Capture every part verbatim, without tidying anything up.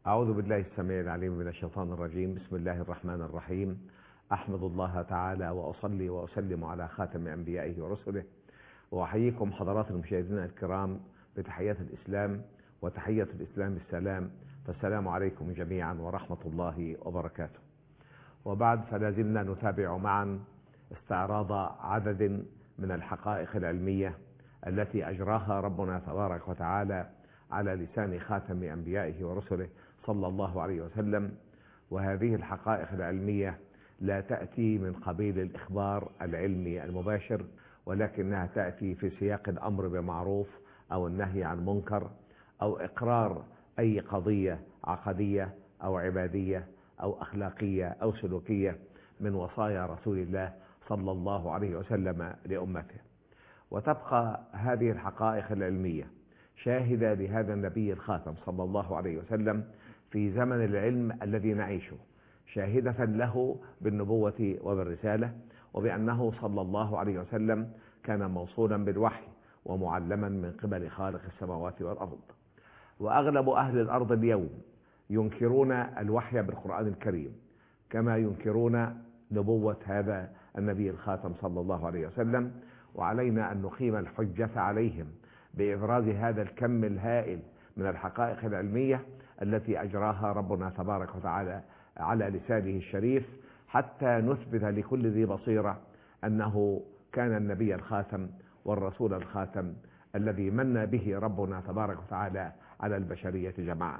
أعوذ بالله السميع العليم من الشيطان الرجيم. بسم الله الرحمن الرحيم. أحمد الله تعالى وأصلي وأسلم على خاتم أنبيائه ورسله، وأحييكم حضرات المشاهدين الكرام بتحيات الإسلام، وتحية الإسلام السلام، فالسلام عليكم جميعا ورحمة الله وبركاته. وبعد، فلا زلنا نتابع معا استعراض عدد من الحقائق العلمية التي أجراها ربنا تبارك وتعالى على لسان خاتم أنبيائه ورسله صلى الله عليه وسلم. وهذه الحقائق العلمية لا تأتي من قبيل الإخبار العلمي المباشر، ولكنها تأتي في سياق الأمر بمعروف أو النهي عن منكر، أو إقرار أي قضية عقدية أو عبادية أو أخلاقية أو سلوكية من وصايا رسول الله صلى الله عليه وسلم لأمته. وتبقى هذه الحقائق العلمية شاهدة لهذا النبي الخاتم صلى الله عليه وسلم في زمن العلم الذي نعيشه، شاهدة له بالنبوة وبالرسالة، وبأنه صلى الله عليه وسلم كان موصولا بالوحي ومعلما من قبل خالق السماوات والأرض. وأغلب أهل الأرض اليوم ينكرون الوحي بالقرآن الكريم، كما ينكرون نبوة هذا النبي الخاتم صلى الله عليه وسلم. وعلينا أن نقيم الحجة عليهم بإبراز هذا الكم الهائل من الحقائق العلمية التي أجراها ربنا تبارك وتعالى على لسانه الشريف، حتى نثبت لكل ذي بصيرة أنه كان النبي الخاتم والرسول الخاتم الذي من به ربنا تبارك وتعالى على البشرية جماعة.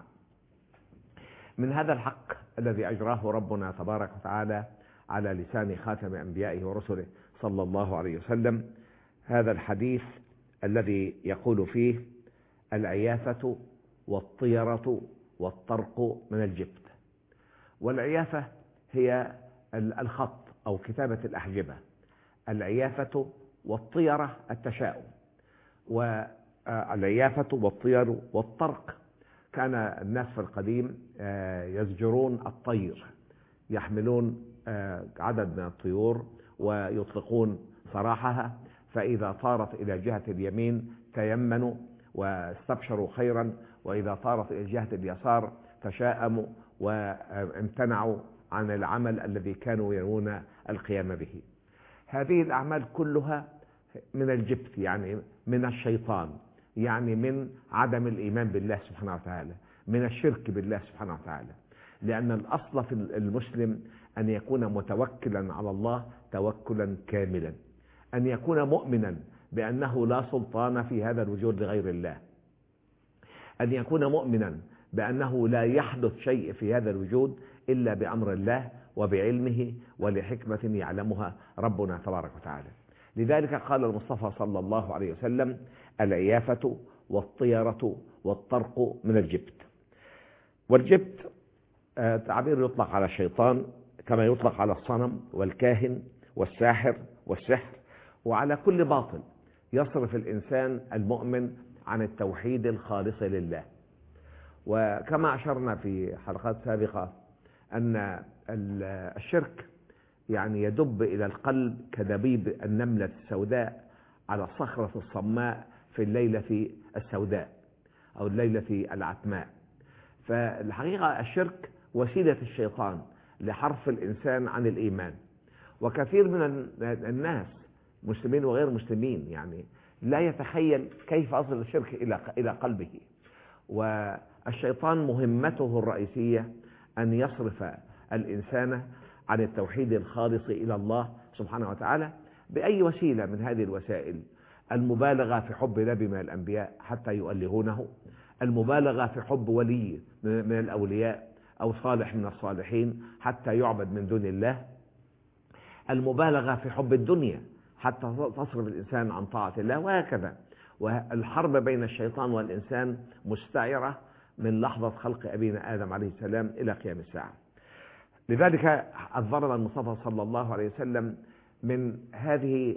من هذا الحق الذي أجراه ربنا تبارك وتعالى على لسان خاتم أنبيائه ورسله صلى الله عليه وسلم هذا الحديث الذي يقول فيه: العيافة والطيرة والطرق من الجبت. والعيافة هي الخط أو كتابة الأحجبة، العيافة والطيرة التشاؤم. والعيافة والطير والطرق، كان الناس في القديم يزجرون الطير، يحملون عدد من الطيور ويطلقون سراحها، فإذا طارت إلى جهة اليمين تيمنوا واستبشروا خيرا، وإذا طارت إلى جهة اليسار تشاءموا وامتنعوا عن العمل الذي كانوا ينوون القيام به. هذه الأعمال كلها من الجبت، يعني من الشيطان، يعني من عدم الإيمان بالله سبحانه وتعالى، من الشرك بالله سبحانه وتعالى. لأن الأصل في المسلم أن يكون متوكلا على الله توكلا كاملا، أن يكون مؤمنا بأنه لا سلطان في هذا الوجود لغير الله، أن يكون مؤمنا بأنه لا يحدث شيء في هذا الوجود إلا بأمر الله وبعلمه ولحكمة يعلمها ربنا تبارك وتعالى. لذلك قال المصطفى صلى الله عليه وسلم: العيافة والطيرة والطرق من الجبت. والجبت تعبير يطلق على الشيطان، كما يطلق على الصنم والكاهن والساحر والسحر، وعلى كل باطل يصرف الإنسان المؤمن عن التوحيد الخالص لله. وكما أشرنا في حلقات سابقة أن الشرك يعني يدب إلى القلب كدبيب النملة السوداء على الصخرة الصماء في الليلة السوداء أو الليلة العتماء. فالحقيقة الشرك وسيلة الشيطان لحرف الإنسان عن الإيمان. وكثير من الناس مسلمين وغير مسلمين يعني لا يتخيل كيف أصل الشرك إلى قلبه. والشيطان مهمته الرئيسية أن يصرف الإنسان عن التوحيد الخالص إلى الله سبحانه وتعالى بأي وسيلة من هذه الوسائل: المبالغة في حب نبي من الأنبياء حتى يؤلهونه، المبالغة في حب ولي من الأولياء أو صالح من الصالحين حتى يعبد من دون الله، المبالغة في حب الدنيا حتى تصرف الإنسان عن طاعة الله، وهكذا. والحرب بين الشيطان والإنسان مستعرة من لحظة خلق أبينا آدم عليه السلام إلى قيام الساعة. لذلك حذرنا المصطفى صلى الله عليه وسلم من هذه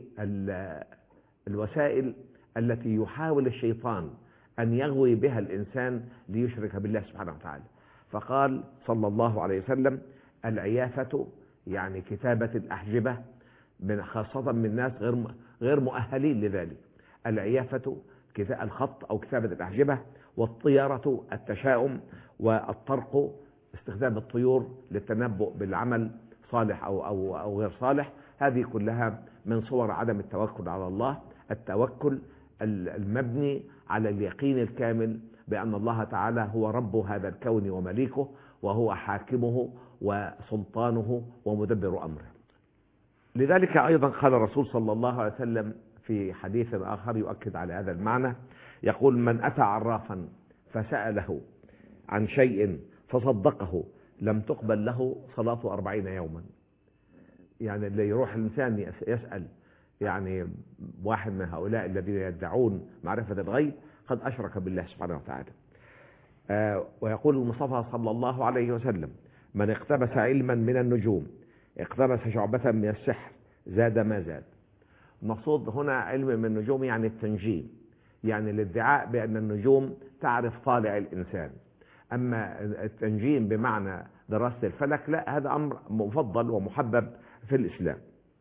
الوسائل التي يحاول الشيطان أن يغوي بها الإنسان ليشرك بالله سبحانه وتعالى. فقال صلى الله عليه وسلم: العيافة يعني كتابة الأحجبة، من خاصة من ناس غير غير مؤهلين لذلك. العيافة الخط أو كتابة الأحجبة، والطيرة التشاؤم، والطرق استخدام الطيور للتنبؤ بالعمل صالح أو, أو, أو غير صالح. هذه كلها من صور عدم التوكل على الله، التوكل المبني على اليقين الكامل بأن الله تعالى هو رب هذا الكون ومليكه، وهو حاكمه وسلطانه ومدبر أمره. لذلك أيضا قال الرسول صلى الله عليه وسلم في حديث آخر يؤكد على هذا المعنى، يقول: من أتى عرافا فسأله عن شيء فصدقه لم تقبل له صلاة أربعين يوما. يعني اللي يروح الإنسان يسأل يعني واحد من هؤلاء الذين يدعون معرفة الغيب قد أشرك بالله سبحانه وتعالى. آه ويقول المصطفى صلى الله عليه وسلم: من اقتبس علما من النجوم اقتبس شعبة من السحر زاد ما زاد. المقصود هنا علم من النجوم يعني التنجيم، يعني الادعاء بأن النجوم تعرف طالع الإنسان. أما التنجيم بمعنى دراسة الفلك لا، هذا أمر مفضل ومحبب في الإسلام.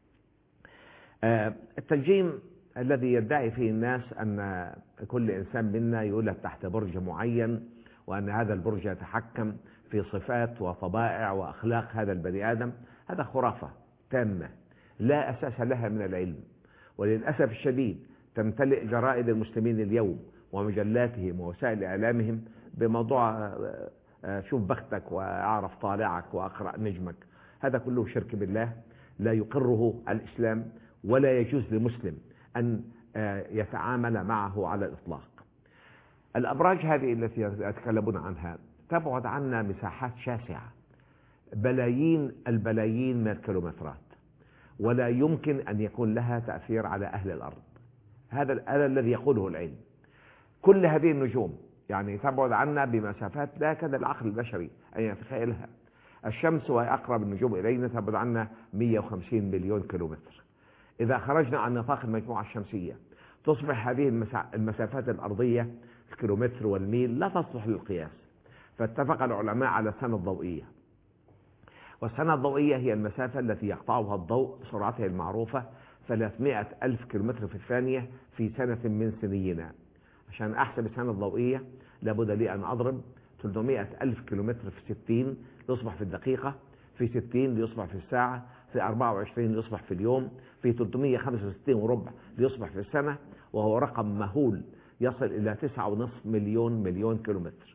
التنجيم الذي يدعي فيه الناس أن كل إنسان منا يولد تحت برج معين، وأن هذا البرج يتحكم في صفات وطبائع وأخلاق هذا البني آدم، هذا خرافة تامة لا أساس لها من العلم. وللأسف الشديد تمتلئ جرائد المسلمين اليوم ومجلاتهم ووسائل إعلامهم بموضوع شوف بختك وأعرف طالعك وأقرأ نجمك. هذا كله شرك بالله لا يقره الإسلام، ولا يجوز لمسلم أن يتعامل معه على الإطلاق. الأبراج هذه التي يتكلمون عنها تبعد عنا مساحات شاسعة، بلايين البلايين من الكيلومترات، ولا يمكن أن يكون لها تأثير على أهل الأرض. هذا هذا الذي يقوله العلم. كل هذه النجوم يعني تبعد عنا بمسافات لا يكاد العقل البشري أن يتخيلها. الشمس وهي أقرب النجوم إلينا تبعد عنا مئة وخمسين مليون كيلومتر. إذا خرجنا عن نطاق المجموعة الشمسية تصبح هذه المسافات الأرضية الكيلومتر والميل لا تصلح للقياس. فاتفق العلماء على السنة الضوئية، والسنة الضوئية هي المسافة التي يقطعها الضوء بسرعته المعروفة ثلاثمائة ألف كيلومتر في الثانية في سنة من سنينا. عشان أحسب السنة الضوئية لابد لي أن أضرب ثلاثمائة ألف كيلومتر في ستين ليصبح في الدقيقة، في ستين ليصبح في الساعة، في أربعة وعشرين ليصبح في اليوم، في ثلاثمائة وخمسة وستين وربع ليصبح في السنة، وهو رقم مهول يصل إلى تسعة ونصف مليون مليون كيلومتر.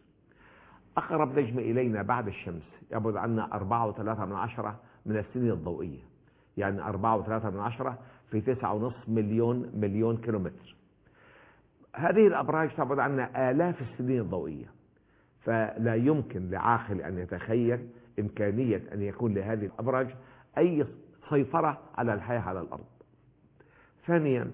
أقرب نجم إلينا بعد الشمس يبعد عنا أربعة وثلاثة من عشرة من السنين الضوئية، يعني أربعة وثلاثة من عشرة في تسعة ونصف مليون مليون كيلومتر. هذه الأبراج تبعد عنا آلاف السنين الضوئية، فلا يمكن لعاقل أن يتخيل إمكانية أن يكون لهذه الأبراج أي سيطرة على الحياة على الأرض. ثانيا،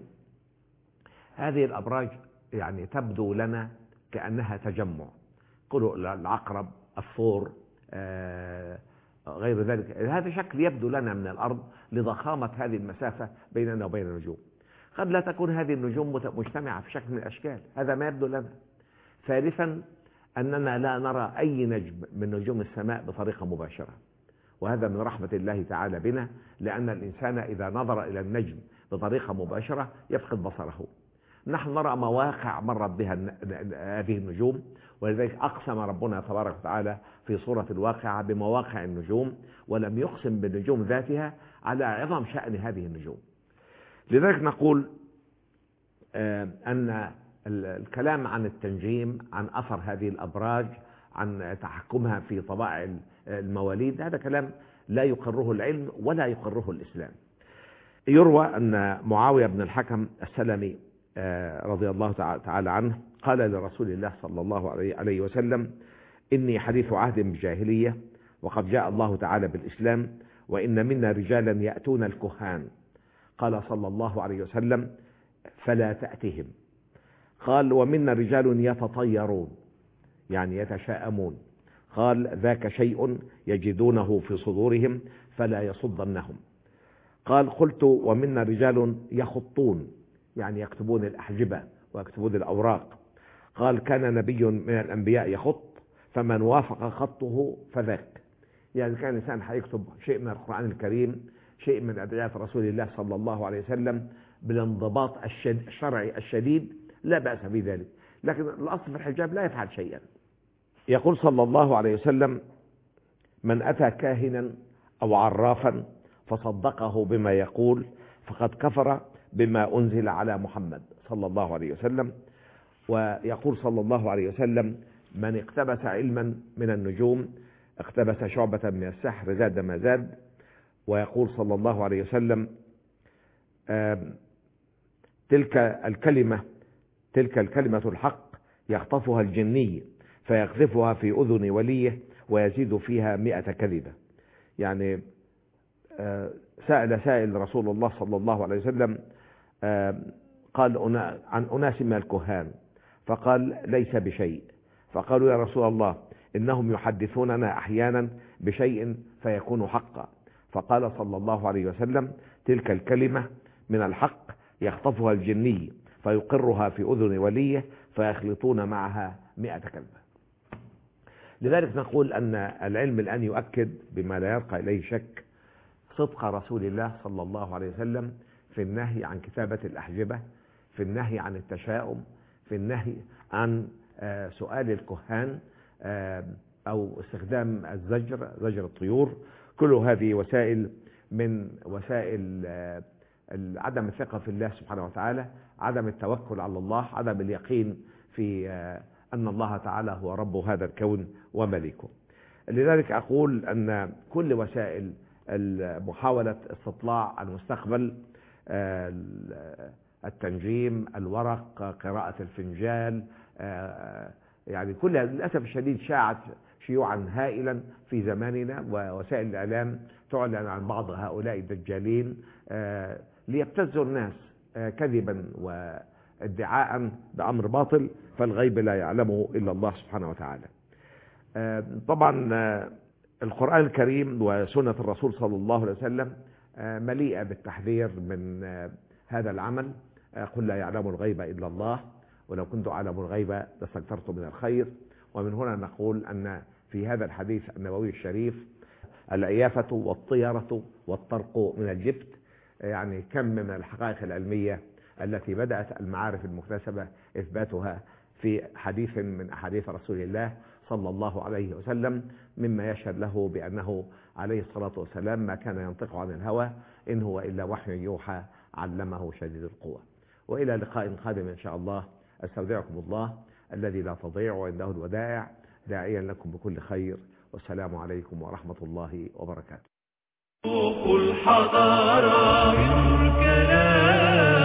هذه الأبراج يعني تبدو لنا كأنها تجمع، قلوا العقرب، الثور، آه غير ذلك. هذا شكل يبدو لنا من الأرض لضخامة هذه المسافة بيننا وبين النجوم. قد لا تكون هذه النجوم مجتمعة في شكل من الأشكال، هذا ما يبدو لنا. ثالثا، أننا لا نرى أي نجم من نجوم السماء بطريقة مباشرة، وهذا من رحمة الله تعالى بنا، لأن الإنسان إذا نظر إلى النجم بطريقة مباشرة يفقد بصره. نحن نرى مواقع مرت بها هذه النجوم، ولذلك أقسم ربنا تبارك وتعالى في سورة الواقعة بمواقع النجوم، ولم يقسم بالنجوم ذاتها على عظم شأن هذه النجوم. لذلك نقول أن الكلام عن التنجيم، عن أثر هذه الأبراج، عن تحكمها في طبائع المواليد، هذا كلام لا يقره العلم ولا يقره الإسلام. يروى أن معاوية بن الحكم السلمي رضي الله تعالى عنه قال لرسول الله صلى الله عليه وسلم: إني حديث عهد بالجاهلية، وقد جاء الله تعالى بالإسلام، وإن منا رجالا يأتون الكهان. قال صلى الله عليه وسلم: فلا تأتهم. قال: ومنا رجال يتطيرون، يعني يتشاءمون. قال: ذاك شيء يجدونه في صدورهم فلا يصدنهم. قال: قلت: ومنا رجال يخطون، يعني يكتبون الأحجبة ويكتبون الأوراق. قال: كان نبي من الأنبياء يخط، فمن وافق خطه فذاك. يعني كان الإنسان حيكتب شيء من القرآن الكريم، شيء من أدعية رسول الله صلى الله عليه وسلم بالانضباط الشرعي الشديد، لا بأس بذلك، لكن الأصل في الحجاب لا يفعل شيئا. يقول صلى الله عليه وسلم: من أتى كاهنا أو عرافا فصدقه بما يقول فقد كفر بما أنزل على محمد صلى الله عليه وسلم. ويقول صلى الله عليه وسلم: من اقتبس علما من النجوم اقتبس شعبة من السحر زاد ما زاد. ويقول صلى الله عليه وسلم: تلك الكلمة تلك الكلمة الحق يخطفها الجني فيقذفها في أذن وليه ويزيد فيها مئة كذبة. يعني سأل سائل رسول الله صلى الله عليه وسلم، قال عن أناس من الكهان، فقال: ليس بشيء. فقالوا: يا رسول الله، إنهم يحدثوننا أحيانا بشيء فيكون حقا. فقال صلى الله عليه وسلم: تلك الكلمة من الحق يخطفها الجني فيقرها في أذن وليه فيخلطون معها مئة كلمة. لذلك نقول أن العلم الآن يؤكد بما لا يرقى إليه شك صدق رسول الله صلى الله عليه وسلم في النهي عن كتابة الأحجبة، في النهي عن التشاؤم، في النهي عن سؤال الكهان أو استخدام الزجر، زجر الطيور. كل هذه وسائل من وسائل عدم الثقة في الله سبحانه وتعالى، عدم التوكل على الله، عدم اليقين في أن الله تعالى هو رب هذا الكون ومليكه. لذلك أقول أن كل وسائل محاولة استطلاع المستقبل، التنجيم، الورق، قراءة الفنجال، يعني كلها للأسف الشديد شاعت شيوعا هائلا في زماننا، ووسائل الإعلام تعلن عن بعض هؤلاء الدجالين ليبتزوا الناس كذبا وادعاء بأمر باطل، فالغيب لا يعلمه إلا الله سبحانه وتعالى. طبعا القرآن الكريم وسنة الرسول صلى الله عليه وسلم مليئة بالتحذير من هذا العمل. قل لا يعلم الغيب إلا الله، ولو كنت أعلم الغيب لاستكثرت من الخير. ومن هنا نقول أن في هذا الحديث النبوي الشريف العيافة والطيرة والطرق من الجبت، يعني كم من الحقائق العلمية التي بدأت المعارف المكتسبة إثباتها في حديث من أحاديث رسول الله صلى الله عليه وسلم، مما يشهد له بأنه عليه الصلاة والسلام ما كان ينطق عن الهوى، إن هو إلا وحي يوحى علمه شديد القوى. وإلى لقاء قادم إن شاء الله، أستودعكم الله الذي لا تضيع وعنده الودائع، داعيا لكم بكل خير، والسلام عليكم ورحمة الله وبركاته. الحضارة من الكلام